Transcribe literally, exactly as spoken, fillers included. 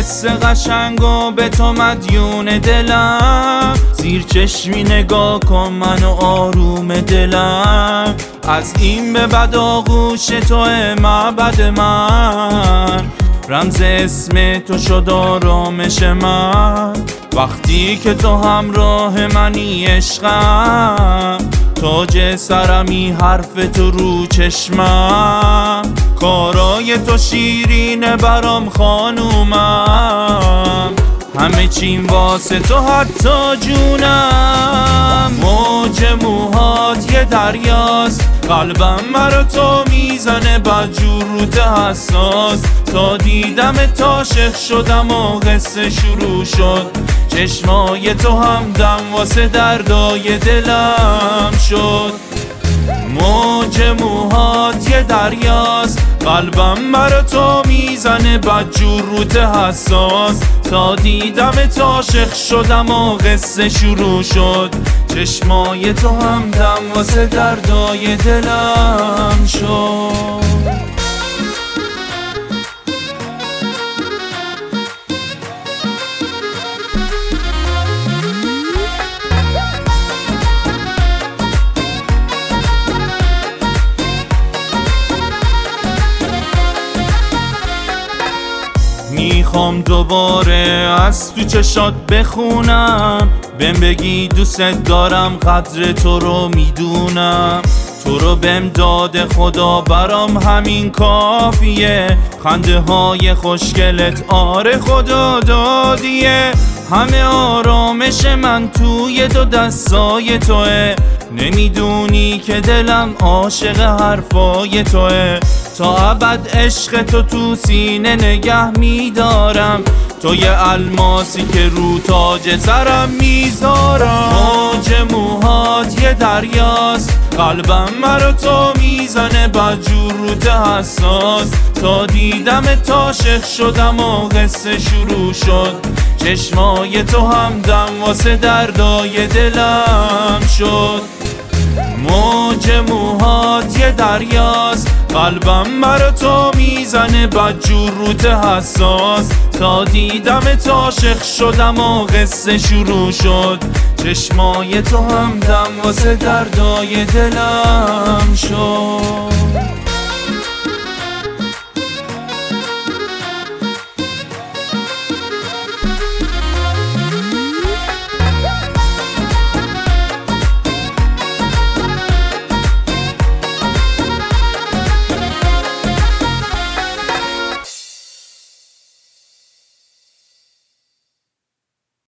حس قشنگ و به تو مدیون دلم، زیر چشمی نگاه کن منو آروم دلم. از این به بعد آغوش توه معبد من، رمز اسم تو شد آرامش من. وقتی که تو همراه منی عشقم، تاج سرمی حرف تو رو چشمم. کارای تو شیرینه برام خانومم، همه چیم واسه تو حتی جونم. موج موهات یه دریاست، قلبم مرا تو میزنه بدجور روت حساس. تا دیدم عاشق شدم و قصه شروع شد، چشمای تو همدم واسه دردای دلم شد. موج موهات یه دریاست، قلبم برا تو میزنه بدجور روت حساس. تا دیدم عاشق شدم و قصه شروع شد، چشمای تو همدم واسه دردای دلم شد. میخوام دوباره از تو چشات بخونم، بهم بگی دوست دارم قدر تو رو میدونم. تو رو بهم داده خدا برام همین کافیه، خنده های خوشگلت آره خدا دادیه. همه آرامش من توی دو دستای توه، نمیدونی که دلم عاشق حرفای توه. تا ابد عشق تو تو سینه نگه میدارم، تو یه الماسی که رو تاج سرم میذارم. موج موهات یه دریاست، قلبم مرا تو میزنه بدجور روت حساس. تا دیدم عاشق شدم و قصه شروع شد، چشمای تو همدم واسه دردای دلم شد. موج موهات یه دریاست، قلبم مرا تو میزنه بدجور روت حساس. تا دیدم عاشق شدم و قصه شروع شد، چشمای تو همدم واسه دردای دلم شد.